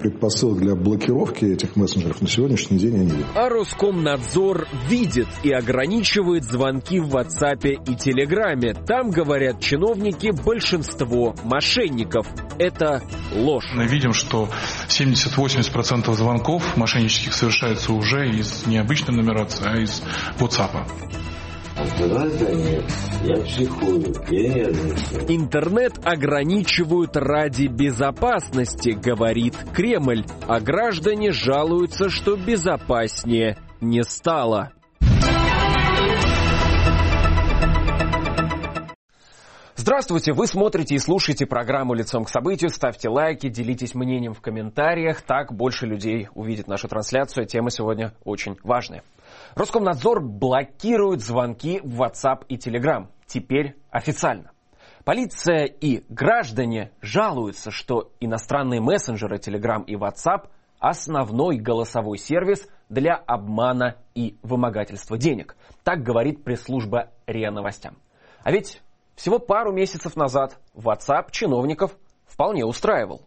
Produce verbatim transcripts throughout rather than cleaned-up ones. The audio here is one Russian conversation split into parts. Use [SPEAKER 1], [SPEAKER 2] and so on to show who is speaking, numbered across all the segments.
[SPEAKER 1] предпосылок для блокировки этих мессенджеров на сегодняшний день я не вижу.
[SPEAKER 2] А Роскомнадзор видит и ограничивает звонки в WhatsApp и Телеграме. Там, говорят чиновники, большинство мошенников. Это ложь.
[SPEAKER 3] Мы видим, что семьдесят-восемьдесят процентов звонков мошеннических совершается уже из необычной нумерации, а из WhatsApp.
[SPEAKER 4] Граждане, я психую, я нервничаю.
[SPEAKER 2] Интернет ограничивают ради безопасности, говорит Кремль, а граждане жалуются, что безопаснее не стало. Здравствуйте, вы смотрите и слушаете программу «Лицом к событию». Ставьте лайки, делитесь мнением в комментариях, так больше людей увидит нашу трансляцию. Тема сегодня очень важная. Роскомнадзор блокирует звонки в WhatsApp и Telegram. Теперь официально. Полиция и граждане жалуются, что иностранные мессенджеры Telegram и WhatsApp – основной голосовой сервис для обмана и вымогательства денег. Так говорит пресс-служба РИА Новостям. А ведь всего пару месяцев назад WhatsApp чиновников вполне устраивал.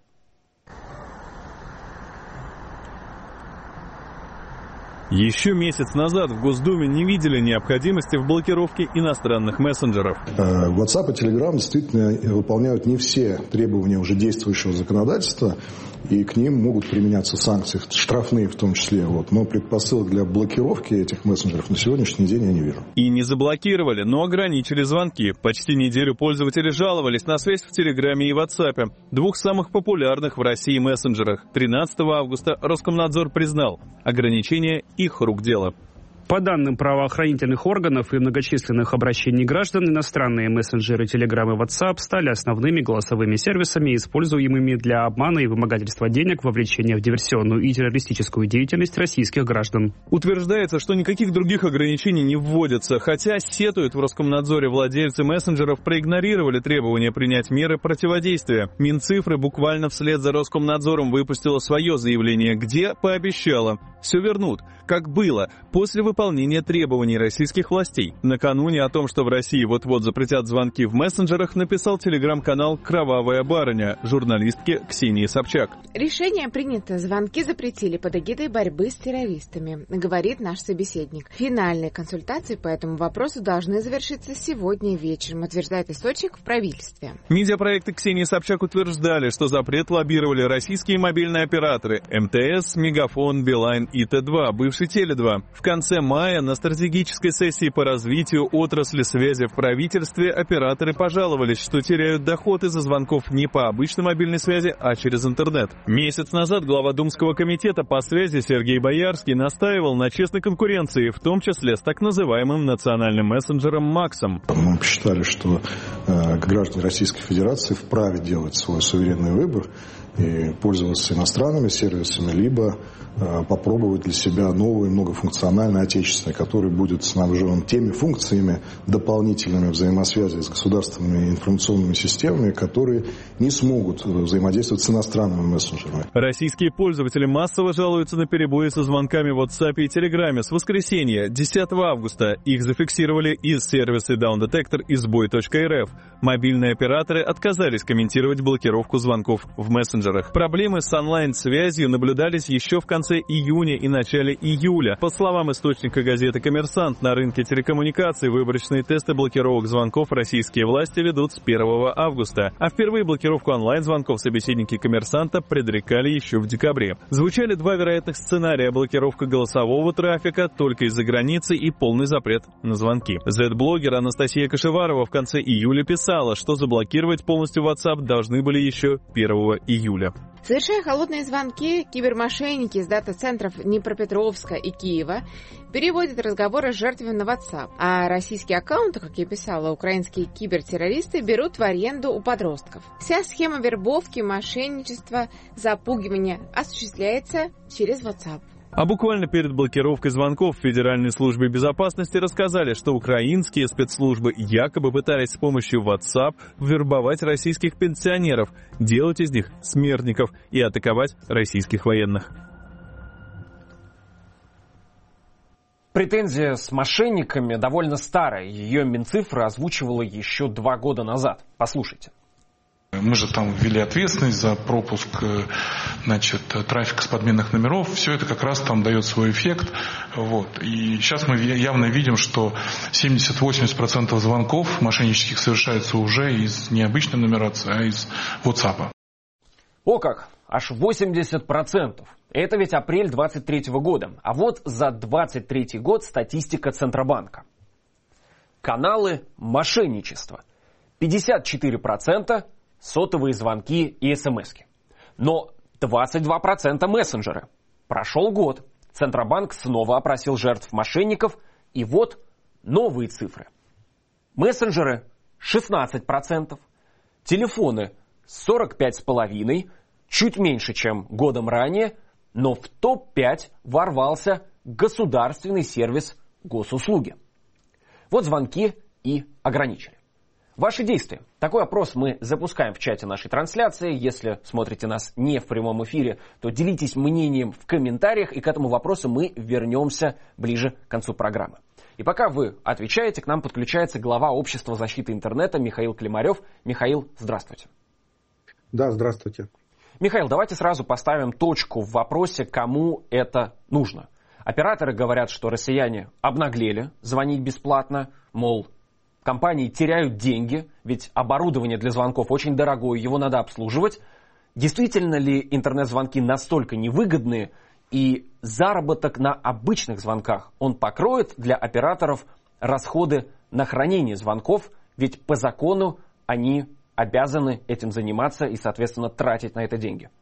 [SPEAKER 5] Еще месяц назад в Госдуме не видели необходимости в блокировке иностранных мессенджеров.
[SPEAKER 1] WhatsApp и Telegram действительно выполняют не все требования уже действующего законодательства, и к ним могут применяться санкции, штрафные в том числе. Вот. Но предпосылок для блокировки этих мессенджеров на сегодняшний день я не вижу.
[SPEAKER 5] И не заблокировали, но ограничили звонки. Почти неделю пользователи жаловались на связь в Телеграме и WhatsApp, двух самых популярных в России мессенджерах. тринадцатого августа Роскомнадзор признал, ограничение их рук дело.
[SPEAKER 6] По данным правоохранительных органов и многочисленных обращений граждан, иностранные мессенджеры Telegram и WhatsApp стали основными голосовыми сервисами, используемыми для обмана и вымогательства денег, вовлечения в диверсионную и террористическую деятельность российских граждан.
[SPEAKER 5] Утверждается, что никаких других ограничений не вводятся, хотя сетуют в Роскомнадзоре владельцы мессенджеров проигнорировали требования принять меры противодействия. Минцифры буквально вслед за Роскомнадзором выпустила свое заявление, где пообещала: все вернут, как было, после выполнения требований российских властей. Накануне о том, что в России вот-вот запретят звонки в мессенджерах, написал телеграм-канал «Кровавая барыня» журналистке Ксении Собчак.
[SPEAKER 7] Решение принято. Звонки запретили под эгидой борьбы с террористами, говорит наш собеседник. Финальные консультации по этому вопросу должны завершиться сегодня вечером, утверждает источник в правительстве.
[SPEAKER 5] Медиапроекты Ксении Собчак утверждали, что запрет лоббировали российские мобильные операторы эм тэ эс, Мегафон, Билайн и Тэ два, бывший Теле два. В конце мая на стратегической сессии по развитию отрасли связи в правительстве операторы пожаловались, что теряют доход из-за звонков не по обычной мобильной связи, а через интернет. Месяц назад глава Думского комитета по связи Сергей Боярский настаивал на честной конкуренции, в том числе с так называемым национальным мессенджером Максом.
[SPEAKER 1] Мы посчитали, что э, граждане Российской Федерации вправе делать свой суверенный выбор и пользоваться иностранными сервисами, либо э, попробовать для себя новый, многофункциональный, отечественный, который будет снабжен теми функциями дополнительными взаимосвязи с государственными информационными системами, которые не смогут взаимодействовать с иностранными мессенджерами.
[SPEAKER 5] Российские пользователи массово жалуются на перебои со звонками в WhatsApp и Telegram. С воскресенья, десятого августа, их зафиксировали из сервиса Down Detector и сбой точка эр эф. Мобильные операторы отказались комментировать блокировку звонков в мессенджерах. Проблемы с онлайн-связью наблюдались еще в конце июня и начале июля. По словам источника газеты «Коммерсант», на рынке телекоммуникаций выборочные тесты блокировок звонков российские власти ведут с первого августа. А впервые блокировку онлайн-звонков собеседники «Коммерсанта» предрекали еще в декабре. Звучали два вероятных сценария: блокировка голосового трафика только из-за границы и полный запрет на звонки. Зет-блогер Анастасия Кашеварова в конце июля писала, что заблокировать полностью WhatsApp должны были еще первого июля.
[SPEAKER 7] Совершая холодные звонки, кибермошенники из дата-центров Днепропетровска и Киева переводят разговоры с жертвами на WhatsApp. А российские аккаунты, как я писала, украинские кибертеррористы берут в аренду у подростков. Вся схема вербовки, мошенничества, запугивания осуществляется через WhatsApp.
[SPEAKER 5] А буквально перед блокировкой звонков в Федеральной службе безопасности рассказали, что украинские спецслужбы якобы пытались с помощью WhatsApp вербовать российских пенсионеров, делать из них смертников и атаковать российских военных.
[SPEAKER 2] Претензия с мошенниками довольно старая. Ее Минцифра озвучивала еще два года назад. Послушайте.
[SPEAKER 3] Мы же там ввели ответственность за пропуск, значит, трафика с подменных номеров. Все это как раз там дает свой эффект. Вот. И сейчас мы явно видим, что семьдесят-восемьдесят процентов звонков мошеннических совершается уже из необычной нумерации, а из WhatsApp.
[SPEAKER 2] О как! Аж восемьдесят процентов. Это ведь апрель двадцать третьего года. А вот за двадцать третий год статистика Центробанка. Каналы мошенничества. пятьдесят четыре процента сотовые звонки и смски. Но двадцать два процента мессенджеры. Прошел год. Центробанк снова опросил жертв мошенников. И вот новые цифры. Мессенджеры шестнадцать процентов. Телефоны сорок пять целых пять десятых процента. Чуть меньше, чем годом ранее. Но в топ пять ворвался государственный сервис госуслуги. Вот звонки и ограничили. Ваши действия. Такой опрос мы запускаем в чате нашей трансляции. Если смотрите нас не в прямом эфире, то делитесь мнением в комментариях. И к этому вопросу мы вернемся ближе к концу программы. И пока вы отвечаете, к нам подключается глава Общества защиты интернета Михаил Климарев. Михаил, здравствуйте.
[SPEAKER 8] Да, здравствуйте.
[SPEAKER 2] Михаил, давайте сразу поставим точку в вопросе, кому это нужно. Операторы говорят, что россияне обнаглели звонить бесплатно, мол, компании теряют деньги, ведь оборудование для звонков очень дорогое, его надо обслуживать. Действительно ли интернет-звонки настолько невыгодные, и заработок на обычных звонках, он покроет для операторов расходы на хранение звонков, ведь по закону они обязаны этим заниматься и, соответственно, тратить на это деньги?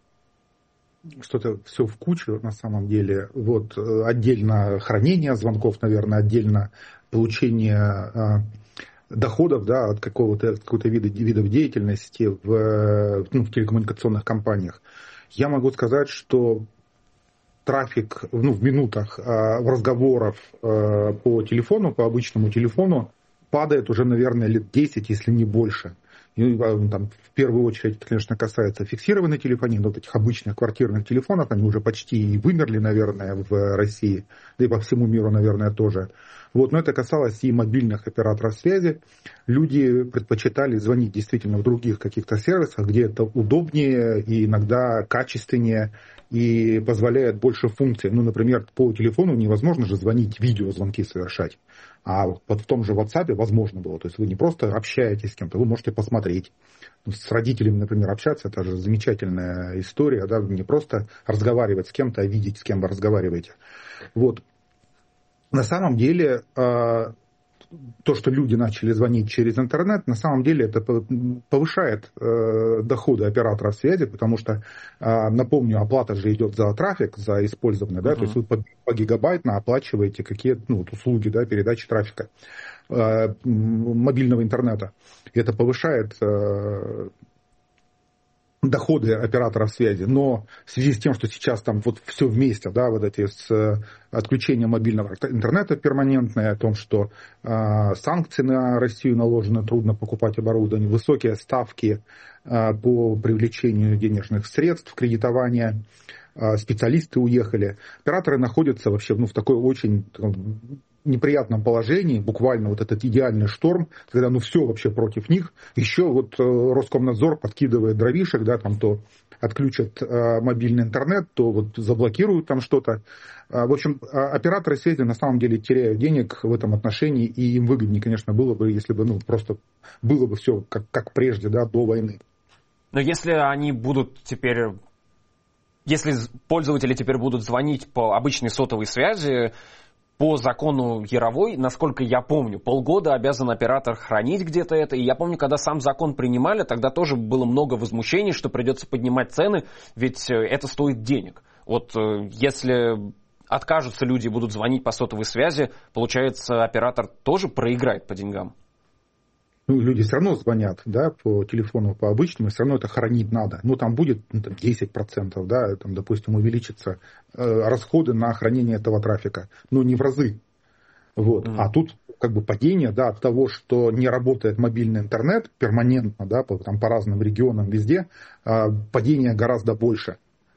[SPEAKER 8] Что-то все в кучу на самом деле. Вот отдельно хранение звонков, наверное, отдельно получение э, доходов, да, от какого-то, какого-то вида, видов деятельности в, ну, в телекоммуникационных компаниях. Я могу сказать, что трафик, ну, в минутах э, разговоров э, по телефону, по обычному телефону падает уже, наверное, лет десять, если не больше. И, там, в первую очередь, это, конечно, касается фиксированной телефонии, но вот этих обычных квартирных телефонов, они уже почти и вымерли, наверное, в России, да и по всему миру, наверное, тоже. Вот, но это касалось и мобильных операторов связи. Люди предпочитали звонить действительно в других каких-то сервисах, где это удобнее и иногда качественнее и позволяет больше функций. Ну, например, по телефону невозможно же звонить, видеозвонки совершать. А вот в том же WhatsApp возможно было. То есть вы не просто общаетесь с кем-то, вы можете посмотреть. С родителями, например, общаться, это же замечательная история. Да? Не просто разговаривать с кем-то, а видеть, с кем вы разговариваете. Вот. На самом деле, то, что люди начали звонить через интернет, на самом деле это повышает доходы оператора связи, потому что, напомню, оплата же идет за трафик, за использование, да, uh-huh. то есть вы по гигабайтно оплачиваете какие-то, ну, услуги, да, передачи трафика мобильного интернета. И это повышает доходы операторов связи, но в связи с тем, что сейчас там вот все вместе, да, вот эти с отключением мобильного интернета перманентное, о том, что э, санкции на Россию наложены, трудно покупать оборудование, высокие ставки э, по привлечению денежных средств, кредитования, э, специалисты уехали, операторы находятся вообще, ну, в такой очень неприятном положении, буквально вот этот идеальный шторм, когда ну все вообще против них. Еще вот э, Роскомнадзор подкидывает дровишек, да, там то отключат э, мобильный интернет, то вот заблокируют там что-то. Э, в общем, э, операторы связи на самом деле теряют денег в этом отношении, и им выгоднее, конечно, было бы, если бы ну просто было бы все как, как прежде, да, до войны.
[SPEAKER 2] Но если они будут теперь... Если пользователи теперь будут звонить по обычной сотовой связи, по закону Яровой, насколько я помню, полгода обязан оператор хранить где-то это. И я помню, когда сам закон принимали, тогда тоже было много возмущений, что придется поднимать цены, ведь это стоит денег. Вот если откажутся люди и будут звонить по сотовой связи, получается, оператор тоже проиграет по деньгам.
[SPEAKER 8] Ну, люди все равно звонят, да, по телефону, по обычному, все равно это хранить надо. Ну, там будет ну, там десять процентов, да, там, допустим, увеличатся э, расходы на хранение этого трафика. Ну, не в разы. Вот. Mm-hmm. А тут как бы падение, да, от того, что не работает мобильный интернет перманентно, да, по, там, по разным регионам везде, э, падение гораздо больше.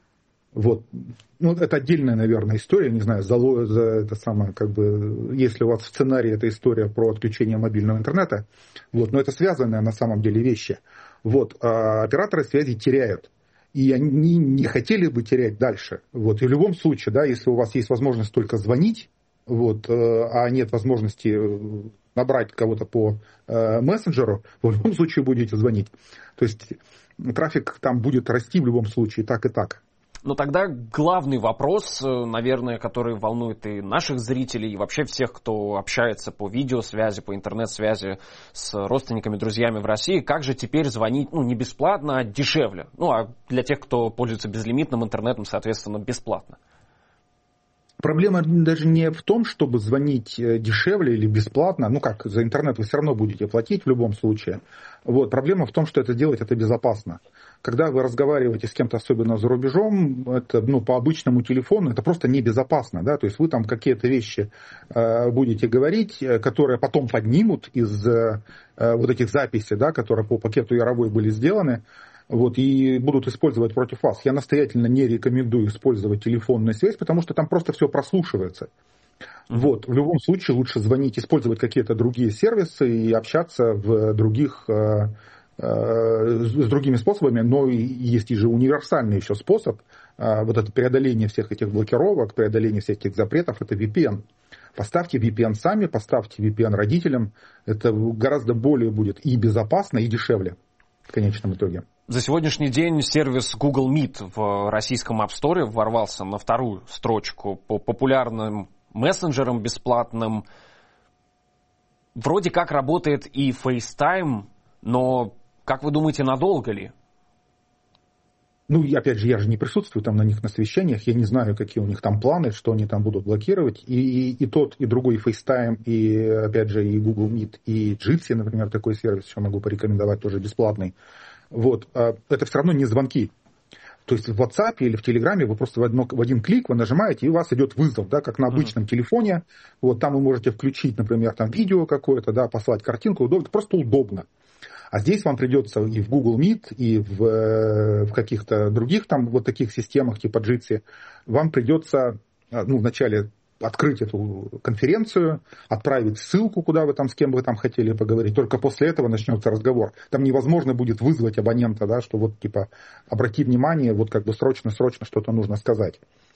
[SPEAKER 8] Вот. Ну, это отдельная, наверное, история, не знаю, за, за это самое, как бы, если у вас в сценарии эта история про отключение мобильного интернета, вот, но это связанные на самом деле вещи. Вот, а операторы связи теряют, и они не хотели бы терять дальше. Вот, и в любом случае, да, если у вас есть возможность только звонить, вот, а нет возможности набрать кого-то по э, мессенджеру, вы в любом случае будете звонить. То есть трафик там будет расти в любом случае, так и так.
[SPEAKER 2] Но тогда главный вопрос, наверное, который волнует и наших зрителей, и вообще всех, кто общается по видеосвязи, по интернет-связи с родственниками, друзьями в России, как же теперь звонить, ну, не бесплатно, а дешевле? Ну, а для тех, кто пользуется безлимитным интернетом, соответственно, бесплатно.
[SPEAKER 8] Проблема даже не в том, чтобы звонить дешевле или бесплатно. Ну как, за интернет вы все равно будете платить в любом случае. Вот. Проблема в том, что это делать это безопасно. Когда вы разговариваете с кем-то, особенно за рубежом, это, ну, по обычному телефону, это просто небезопасно. Да? То есть вы там какие-то вещи э, будете говорить, которые потом поднимут из э, вот этих записей, да, которые по пакету Яровой были сделаны. Вот, и будут использовать против вас. Я настоятельно не рекомендую использовать телефонную связь, потому что там просто все прослушивается. Mm-hmm. Вот, в любом случае лучше звонить, использовать какие-то другие сервисы и общаться в других, э, э, с другими способами. Но есть и же универсальный еще способ, э, вот это преодоление всех этих блокировок, преодоление всех этих запретов, это ви пи эн. Поставьте ви пи эн сами, поставьте ви пи эн родителям. Это гораздо более будет и безопасно, и дешевле в конечном итоге.
[SPEAKER 2] За сегодняшний день сервис Google Meet в российском App Store ворвался на вторую строчку по популярным мессенджерам бесплатным. Вроде как работает и FaceTime, но, как вы думаете, надолго ли?
[SPEAKER 8] Ну, и опять же, я же не присутствую там на них на совещаниях, я не знаю, какие у них там планы, что они там будут блокировать. И, и, и тот, и другой FaceTime, и, опять же, и Google Meet, и Jitsi, например, такой сервис, еще могу порекомендовать, тоже бесплатный. Вот, это все равно не звонки. То есть в WhatsApp или в Telegram вы просто в, одно, в один клик вы нажимаете, и у вас идет вызов, да, как на обычном mm-hmm. телефоне. Вот там вы можете включить, например, там видео какое-то, да, послать картинку, удобно, просто удобно. А здесь вам придется и в Google Meet, и в, в каких-то других там вот таких системах типа Jitsi, вам придется, ну, вначале открыть эту конференцию, отправить ссылку, куда вы там, с кем вы там хотели поговорить. Только после этого начнется разговор. Там невозможно будет вызвать абонента, да, что вот типа обрати внимание, вот как бы срочно-срочно что-то нужно сказать.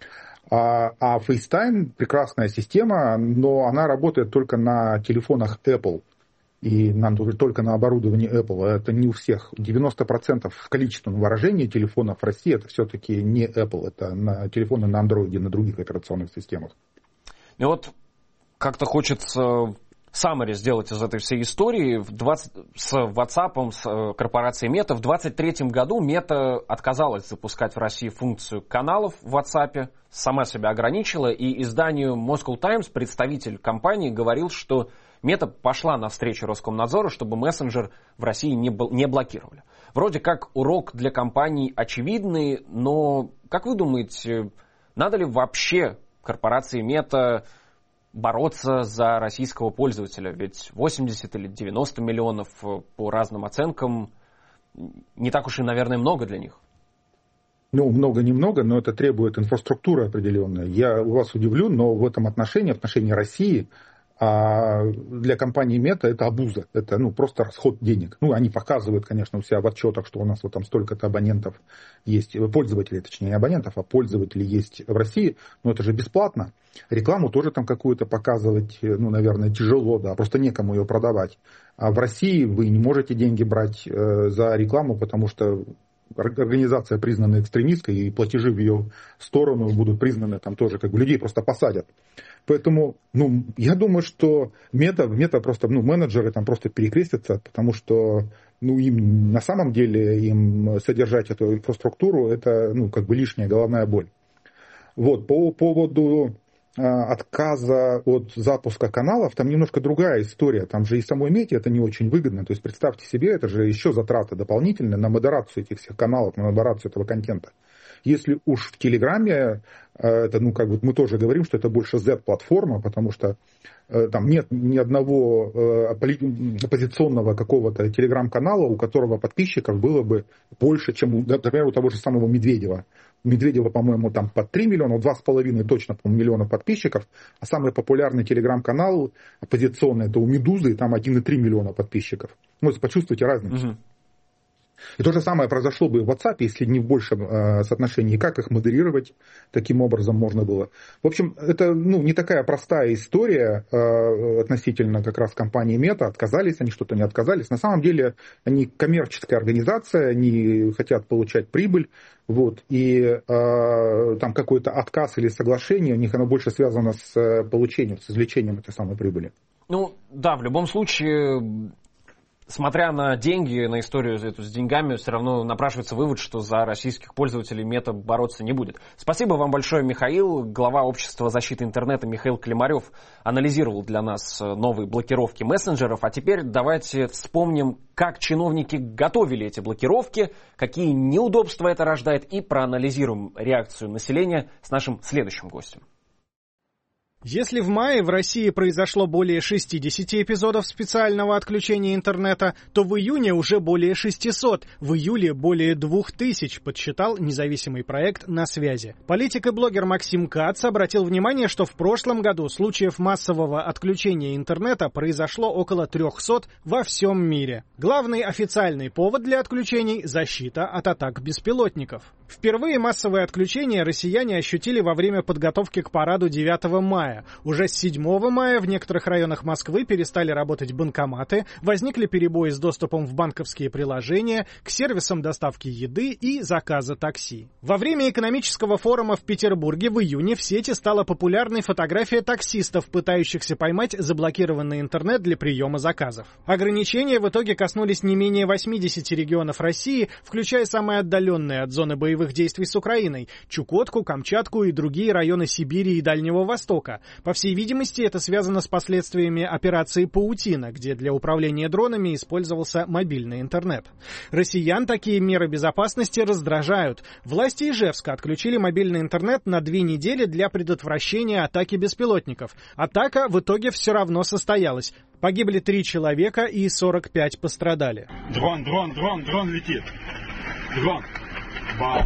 [SPEAKER 8] А, а FaceTime прекрасная система, но она работает только на телефонах Apple. И нам только на оборудовании Apple. Это не у всех. девяносто процентов в количественном выражении телефонов в России это все-таки не Apple. Это на телефоны на Android, на других операционных системах.
[SPEAKER 2] И вот как-то хочется summary сделать из этой всей истории. В двадцать, с WhatsApp, с корпорацией Meta в двадцать третьем году Meta отказалась запускать в России функцию каналов в WhatsApp, сама себя ограничила, и изданию Moscow Times представитель компании говорил, что Meta пошла навстречу Роскомнадзору, чтобы мессенджер в России не, не блокировали. Вроде как урок для компаний очевидный, но, как вы думаете, надо ли вообще корпорации Meta бороться за российского пользователя? Ведь восемьдесят или девяносто миллионов по разным оценкам не так уж и, наверное, много для них.
[SPEAKER 8] Ну, много-немного, но это требует инфраструктуры определенной. Я вас удивлю, но в этом отношении, в отношении России, а для компании Meta это обуза, это ну, просто расход денег. Ну, они показывают, конечно, у себя в отчетах, что у нас вот там столько-то абонентов есть, пользователей, точнее, не абонентов, а пользователей есть в России, но это же бесплатно. Рекламу тоже там какую-то показывать, ну, наверное, тяжело, да, просто некому ее продавать. А в России вы не можете деньги брать э, за рекламу, потому что организация признана экстремистской, и платежи в ее сторону будут признаны, там тоже как бы людей просто посадят. Поэтому, ну, я думаю, что мета, мета просто, ну, менеджеры там просто перекрестятся, потому что, ну, им на самом деле, им содержать эту инфраструктуру, это, ну, как бы лишняя головная боль. Вот, по поводу отказа от запуска каналов, там немножко другая история. Там же и самой Мете это не очень выгодно. То есть представьте себе, это же еще затраты дополнительные на модерацию этих всех каналов, на модерацию этого контента. Если уж в Телеграме, это, ну, как бы мы тоже говорим, что это больше Z-платформа, потому что там нет ни одного оппозиционного какого-то телеграм-канала, у которого подписчиков было бы больше, чем, например, у того же самого Медведева. У Медведева, по-моему, там под три миллиона, два с половиной точно, по-моему, миллиона подписчиков, а самый популярный телеграм-канал оппозиционный, это у Медузы, и там один и три миллиона подписчиков. Ну, почувствуйте разницу. Угу. И то же самое произошло бы в WhatsApp, если не в большем э, соотношении. Как их модерировать таким образом можно было. В общем, это ну, не такая простая история э, относительно как раз компании Мета. Отказались они, что-то не отказались. На самом деле они коммерческая организация, они хотят получать прибыль. Вот, и э, там какой-то отказ или соглашение, у них оно больше связано с получением, с извлечением этой самой прибыли.
[SPEAKER 2] Ну да, в любом случае... Смотря на деньги, на историю эту с деньгами, все равно напрашивается вывод, что за российских пользователей Мета бороться не будет. Спасибо вам большое, Михаил. Глава Общества защиты интернета Михаил Климарев анализировал для нас новые блокировки мессенджеров. А теперь давайте вспомним, как чиновники готовили эти блокировки, какие неудобства это рождает, и проанализируем реакцию населения с нашим следующим гостем.
[SPEAKER 9] Если в мае в России произошло более шестьдесят эпизодов специального отключения интернета, то в июне уже более шестисот, в июле более двух тысяч, подсчитал независимый проект «На связи». Политик и блогер Максим Кац обратил внимание, что в прошлом году случаев массового отключения интернета произошло около трехсот во всем мире. Главный официальный повод для отключений – защита от атак беспилотников. Впервые массовое отключение россияне ощутили во время подготовки к параду девятого мая. Уже с седьмого мая в некоторых районах Москвы перестали работать банкоматы, возникли перебои с доступом в банковские приложения, к сервисам доставки еды и заказа такси. Во время экономического форума в Петербурге в июне в сети стала популярной фотография таксистов, пытающихся поймать заблокированный интернет для приема заказов. Ограничения в итоге коснулись не менее восьмидесяти регионов России, включая самые отдаленные от зоны боевых действий с Украиной – Чукотку, Камчатку и другие районы Сибири и Дальнего Востока. По всей видимости, это связано с последствиями операции «Паутина», где для управления дронами использовался мобильный интернет. Россиян такие меры безопасности раздражают. Власти Ижевска отключили мобильный интернет на две недели для предотвращения атаки беспилотников. Атака в итоге все равно состоялась. Погибли три человека и сорок пять пострадали.
[SPEAKER 10] Дрон, дрон, дрон, дрон летит. Дрон. Бау.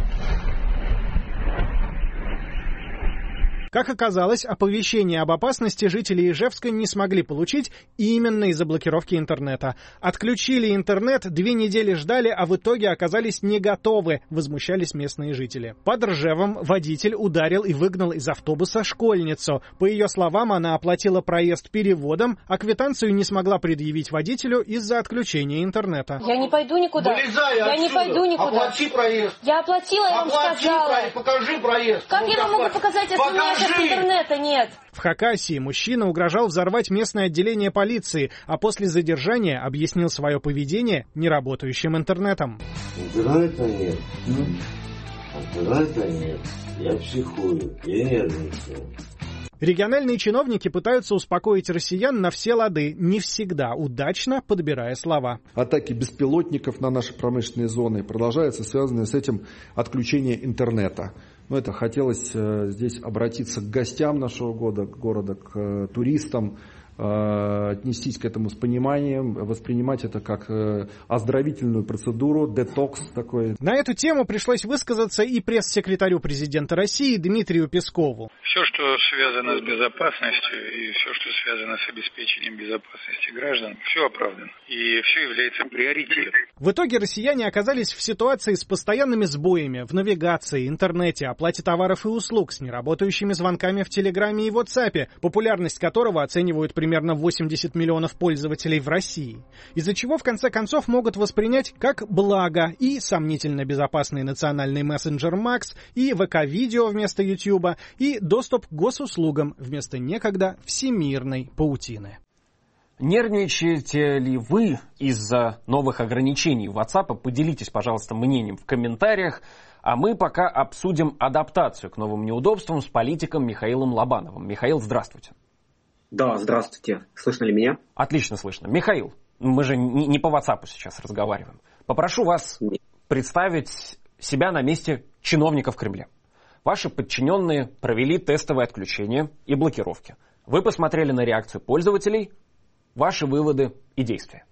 [SPEAKER 9] Как оказалось, оповещение об опасности жители Ижевска не смогли получить именно из-за блокировки интернета. Отключили интернет, две недели ждали, а в итоге оказались не готовы, возмущались местные жители. Под Ржевом водитель ударил и выгнал из автобуса школьницу. По ее словам, она оплатила проезд переводом, а квитанцию не смогла предъявить водителю из-за отключения интернета.
[SPEAKER 11] Я не пойду никуда.
[SPEAKER 10] Вылезай
[SPEAKER 11] я
[SPEAKER 10] отсюда.
[SPEAKER 11] не пойду никуда.
[SPEAKER 10] Оплати проезд.
[SPEAKER 11] Я оплатила, я
[SPEAKER 10] Оплати
[SPEAKER 11] вам сказала.
[SPEAKER 10] проезд. Покажи проезд.
[SPEAKER 11] Как я вам могу показать, если у меня сейчас интернета нет?
[SPEAKER 9] В Хакасии мужчина угрожал взорвать местное отделение полиции, а после задержания объяснил свое поведение неработающим интернетом.
[SPEAKER 4] Интернета нет. Интернета нет. Я психую. Я нервничаю.
[SPEAKER 9] Региональные чиновники пытаются успокоить россиян на все лады, не всегда удачно подбирая слова.
[SPEAKER 12] Атаки беспилотников на наши промышленные зоны продолжаются, связанные с этим отключение интернета. Но это хотелось э, здесь обратиться к гостям нашего года, города, к э, туристам, э, отнестись к этому с пониманием, воспринимать это как э, оздоровительную процедуру, детокс такой.
[SPEAKER 9] На эту тему пришлось высказаться и пресс-секретарю президента России Дмитрию Пескову.
[SPEAKER 13] Все, что связано с безопасностью и все, что связано с обеспечением безопасности граждан, все оправдано. И все является приоритетом.
[SPEAKER 9] В итоге россияне оказались в ситуации с постоянными сбоями в навигации, интернете, оплате товаров и услуг, с неработающими звонками в Телеграме и WhatsApp, популярность которого оценивают примерно восемьдесят миллионов пользователей в России. Из-за чего в конце концов могут воспринять как благо и сомнительно безопасный национальный мессенджер Макс, и ВК-видео вместо Ютьюба, и доступ к госуслугам вместо некогда всемирной паутины.
[SPEAKER 2] Нервничаете ли вы из-за новых ограничений WhatsApp? Поделитесь, пожалуйста, мнением в комментариях. А мы пока обсудим адаптацию к новым неудобствам с политиком Михаилом Лобановым. Михаил, здравствуйте.
[SPEAKER 14] Да, здравствуйте. Слышно ли меня?
[SPEAKER 2] Отлично слышно. Михаил, мы же не по WhatsApp сейчас разговариваем. Попрошу вас представить себя на месте чиновников в Кремле. Ваши подчиненные провели тестовые отключения и блокировки. Вы посмотрели на реакцию пользователей, ваши выводы и действия.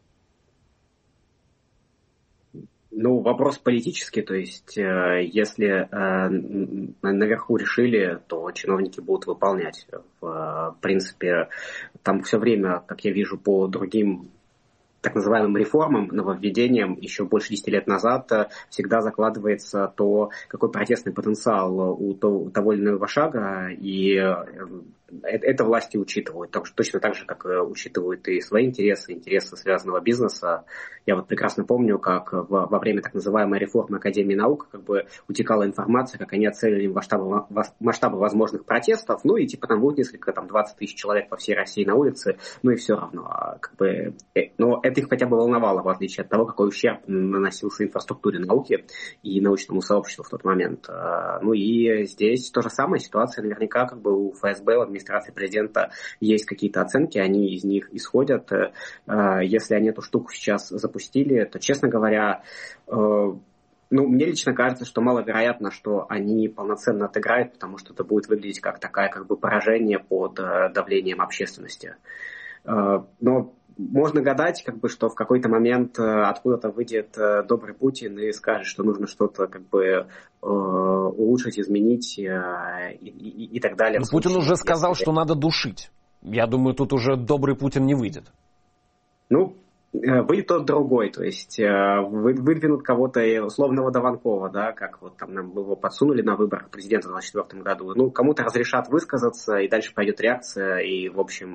[SPEAKER 14] Ну, вопрос политический, то есть э, если э, наверху решили, то чиновники будут выполнять. В, в принципе, там все время, как я вижу, по другим так называемым реформам, нововведениям, еще больше десяти лет назад всегда закладывается то, какой протестный потенциал у того или иного шага, и это власти учитывают. Точно так же, как учитывают и свои интересы, интересы связанного бизнеса. Я вот прекрасно помню, как во время так называемой реформы Академии наук как бы утекала информация, как они оценили масштабы, масштабы возможных протестов, ну и типа там будет несколько, там двадцать тысяч человек по всей России на улице, ну и все равно. Как бы, но это их хотя бы волновало, в отличие от того, какой ущерб наносился инфраструктуре науки и научному сообществу в тот момент. Ну и здесь то же самое, ситуация наверняка как бы у ФСБ, у администрации президента есть какие-то оценки, они из них исходят. Если они эту штуку сейчас запустили, то, честно говоря, ну, мне лично кажется, что маловероятно, что они полноценно отыграют, потому что это будет выглядеть как такое как бы поражение под давлением общественности. Но можно гадать, как бы, что в какой-то момент откуда-то выйдет добрый Путин и скажет, что нужно что-то как бы улучшить, изменить и, и, и так далее.
[SPEAKER 2] Но Путин уже сказал, что надо душить. Я думаю, тут уже добрый Путин не выйдет.
[SPEAKER 14] Ну, выйдет тот другой, то есть выдвинут кого-то условного Дованкова, да, как вот там нам его подсунули на выборах президента в двадцать четвёртом году. Ну, кому-то разрешат высказаться, и дальше пойдет реакция, и, в общем,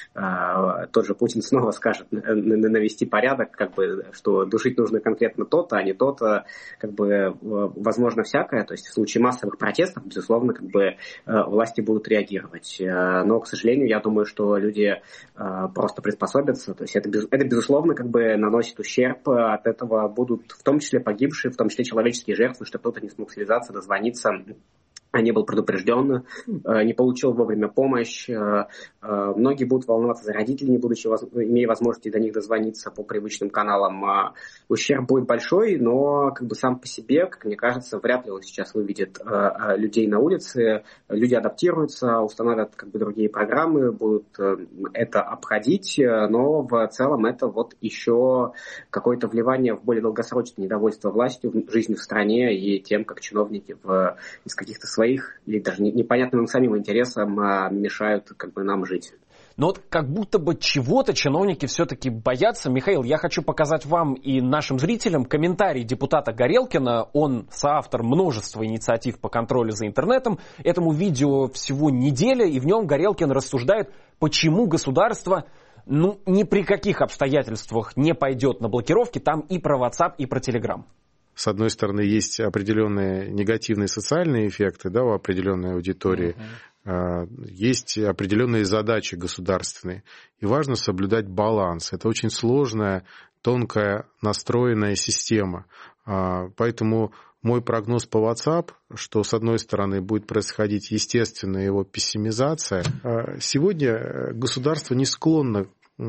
[SPEAKER 14] тот же Путин снова скажет навести порядок, как бы, что душить нужно конкретно то-то, а не то-то, как бы, возможно, всякое. То есть в случае массовых протестов, безусловно, как бы власти будут реагировать. Но, к сожалению, я думаю, что люди просто приспособятся. То есть это, это безусловно, как бы наносит ущерб, от этого будут в том числе погибшие, в том числе человеческие жертвы, что кто-то не смог связаться, дозвониться, не был предупрежден, не получил вовремя помощь. Многие будут волноваться за родителей, не будучи, имея возможности до них дозвониться по привычным каналам. Ущерб будет большой, но как бы сам по себе, как мне кажется, вряд ли он сейчас выведет людей на улице. Люди адаптируются, установят как бы другие программы, будут это обходить, но в целом это вот еще какое-то вливание в более долгосрочное недовольство властью, жизнью в стране и тем, как чиновники в, из каких-то своих или даже непонятным им самим интересам мешают как бы нам жить.
[SPEAKER 2] Но вот как будто бы чего-то чиновники все-таки боятся. Михаил, я хочу показать вам и нашим зрителям комментарий депутата Горелкина. Он соавтор множества инициатив по контролю за интернетом. Этому видео всего неделя, и в нем Горелкин рассуждает, почему государство ну, ни при каких обстоятельствах не пойдет на блокировки. Там и про WhatsApp, и про Telegram.
[SPEAKER 15] С одной стороны, есть определенные негативные социальные эффекты, да, у определенной аудитории, uh-huh. есть определенные задачи государственные, и важно соблюдать баланс. Это очень сложная, тонкая, настроенная система. Поэтому мой прогноз по WhatsApp, что с одной стороны будет происходить естественная его пессимизация, сегодня государство не склонно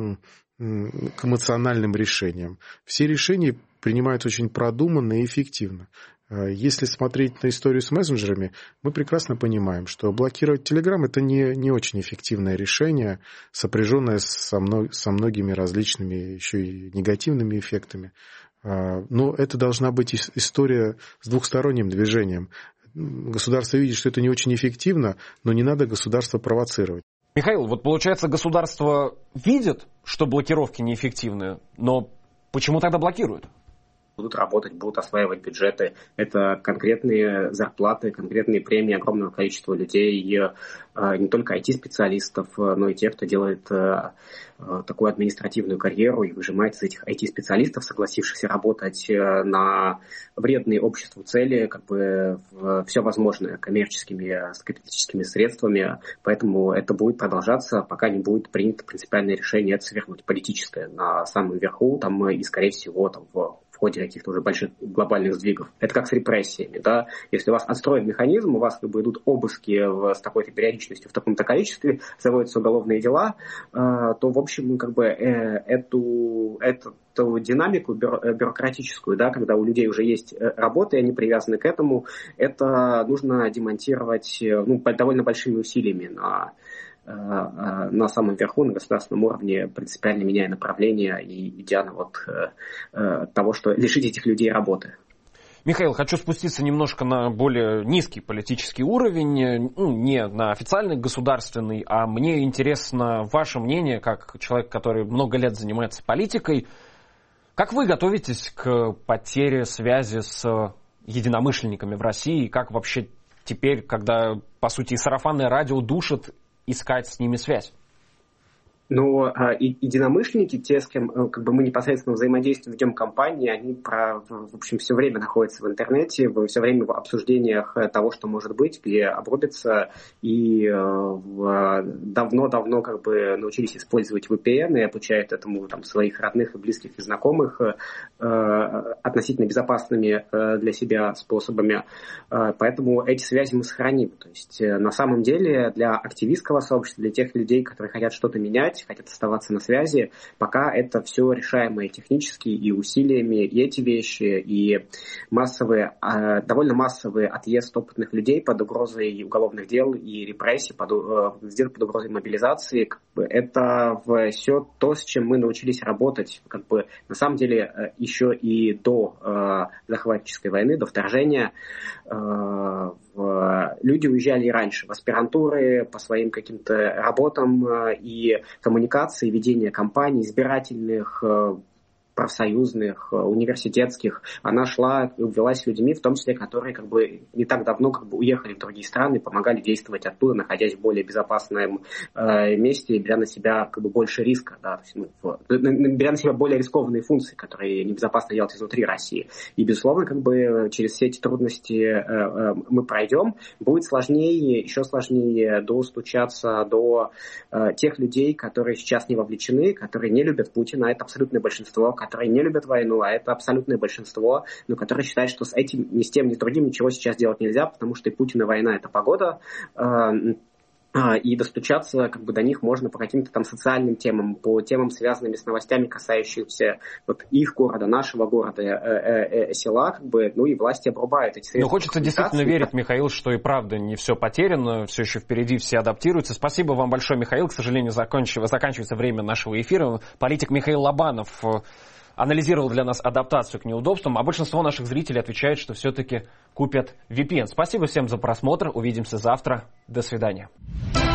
[SPEAKER 15] к эмоциональным решениям. Все решения принимают очень продуманно и эффективно. Если смотреть на историю с мессенджерами, мы прекрасно понимаем, что блокировать Telegram – это не, не очень эффективное решение, сопряженное со, мно, со многими различными еще и негативными эффектами. Но это должна быть история с двухсторонним движением. Государство видит, что это не очень эффективно, но не надо государство провоцировать.
[SPEAKER 2] Михаил, вот получается, государство видит, что блокировки неэффективны, но почему тогда блокируют?
[SPEAKER 14] Будут работать, будут осваивать бюджеты. Это конкретные зарплаты, конкретные премии огромного количества людей, не только ай ти-специалистов, но и тех, кто делает такую административную карьеру и выжимает из этих ай ти-специалистов, согласившихся работать на вредные обществу цели, как бы все возможное коммерческими, с капиталистическими средствами. Поэтому это будет продолжаться, пока не будет принято принципиальное решение это свернуть политическое на самом верху, там, и, скорее всего, там, в в ходе каких-то уже больших глобальных сдвигов. Это как с репрессиями, да. Если у вас отстроен механизм, у вас как бы идут обыски в, с такой-то периодичностью, в таком-то количестве, заводятся уголовные дела, э, то, в общем, как бы э, эту, эту, эту динамику бюро, бюрократическую, да, когда у людей уже есть работа, и они привязаны к этому, это нужно демонтировать ну, довольно большими усилиями на на самом верху, на государственном уровне, принципиально меняя направление и идя на вот э, того, что лишить этих людей работы.
[SPEAKER 2] Михаил, хочу спуститься немножко на более низкий политический уровень, ну, не на официальный государственный, а мне интересно ваше мнение, как человек, который много лет занимается политикой. Как вы готовитесь к потере связи с единомышленниками в России? Как вообще теперь, когда, по сути, и сарафанное радио душит, искать с ними связь?
[SPEAKER 14] Но э, единомышленники, те, с кем э, как бы мы непосредственно взаимодействуем, ведем кампании, они, про, в общем, все время находятся в интернете, все время в обсуждениях того, что может быть, где обрубится, и э, давно-давно как бы научились использовать ви пи эн и обучают этому там, своих родных и близких и знакомых э, относительно безопасными э, для себя способами. Э, поэтому эти связи мы сохраним. То есть э, на самом деле для активистского сообщества, для тех людей, которые хотят что-то менять, хотят оставаться на связи, пока это все решаемо и технически, и усилиями, и эти вещи, и массовые, довольно массовый отъезд опытных людей под угрозой уголовных дел и репрессий, под, под угрозой мобилизации, как бы, это все то, с чем мы научились работать, как бы, на самом деле, еще и до э, захватнической войны, до вторжения, э, в, люди уезжали и раньше в аспирантуры по своим каким-то работам э, и коммуникации, ведения кампаний избирательных, профсоюзных, университетских, она шла и велась людьми, в том числе, которые как бы не так давно как бы уехали в другие страны, помогали действовать оттуда, находясь в более безопасном э, месте и беря на себя как бы больше риска, да, то есть, ну, в, беря на себя более рискованные функции, которые небезопасно делать изнутри России. И, безусловно, как бы через все эти трудности э, э, мы пройдем. Будет сложнее, еще сложнее достучаться до э, тех людей, которые сейчас не вовлечены, которые не любят Путина, это абсолютное большинство, которые не любят войну, а это абсолютное большинство, но которые считают, что с этим, ни с тем, ни с другим ничего сейчас делать нельзя, потому что и Путин, и война — это погода, и достучаться как бы до них можно по каким-то там социальным темам, по темам, связанными с новостями, касающимися вот их города, нашего города, э, э, э, села, как бы, ну и власти обрубают эти средства.
[SPEAKER 2] Но хочется действительно верить, Михаил, что и правда не все потеряно, все еще впереди, все адаптируются. Спасибо вам большое, Михаил. К сожалению, заканчивается время нашего эфира. Политик Михаил Лобанов анализировал для нас адаптацию к неудобствам, а большинство наших зрителей отвечает, что все-таки купят ви пи эн. Спасибо всем за просмотр. Увидимся завтра. До свидания.